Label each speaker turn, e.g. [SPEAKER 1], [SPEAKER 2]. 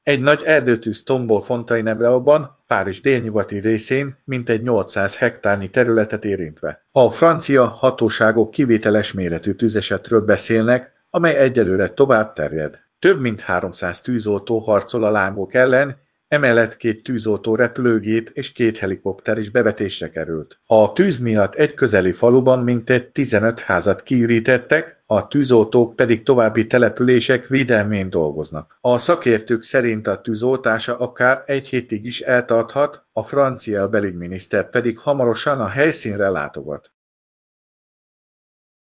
[SPEAKER 1] Egy nagy erdőtűz tombol Fontainebleau-ban, Párizs délnyugati részén mintegy 800 hektárnyi területet érintve. A francia hatóságok kivételes méretű tüzesetről beszélnek, amely egyelőre tovább terjed. Több mint 300 tűzoltó harcol a lángok ellen, emellett 2 tűzoltó repülőgép és 2 helikopter is bevetésre került. A tűz miatt egy közeli faluban mintegy 15 házat kiürítettek, a tűzoltók pedig további települések védelmén dolgoznak. A szakértők szerint a tűzoltása akár egy hétig is eltarthat, a francia belügyminiszter pedig hamarosan a helyszínre látogat.